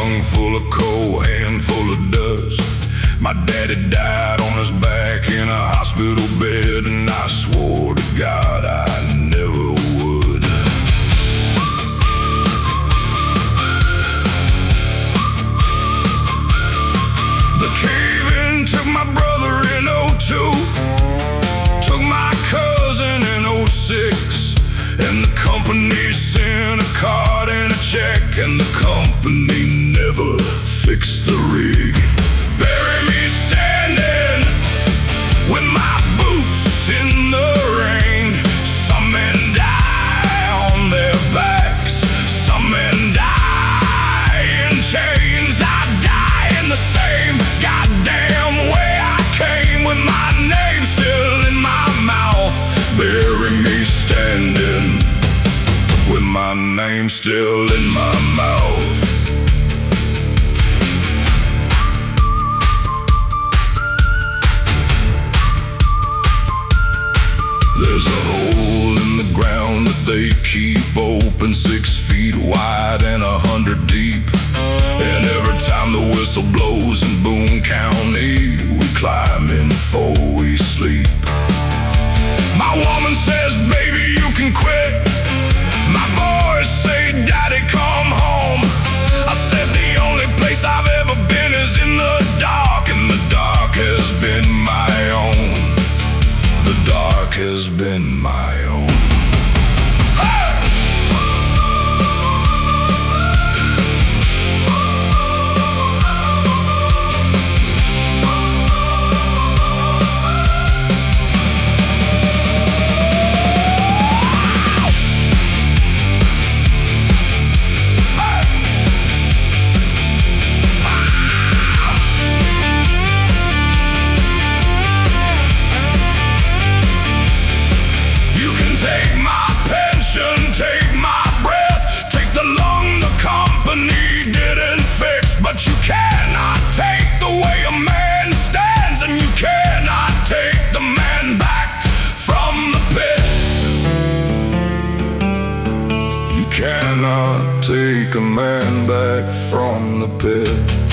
lung full of coal, hand full of dust. My daddy died on his back in a hospital bed, and I swore to God I never would. The cave-in took my brother in '02, took my cousin in '06, and the company sent a card and a check, and the company never fixed the rig. Bury me standing with my boots in the rain. Some men die on their backs, some men die in chains. I die in the same goddamn way I came, with my name still in my mouth. Bury me standing with my name still in my mouth. There's a hole in the ground that they keep open, 6 feet wide and 100 deep. And every time the whistle blows in Boone County, we climb in before we sleep. My woman says, baby, you can quit. My boys say, daddy, come home. I said, the only place I've ever been is in the dark, and the dark has been my own. The dark has been my own. But you cannot take the way a man stands, and you cannot take the man back from the pit. You cannot take a man back from the pit.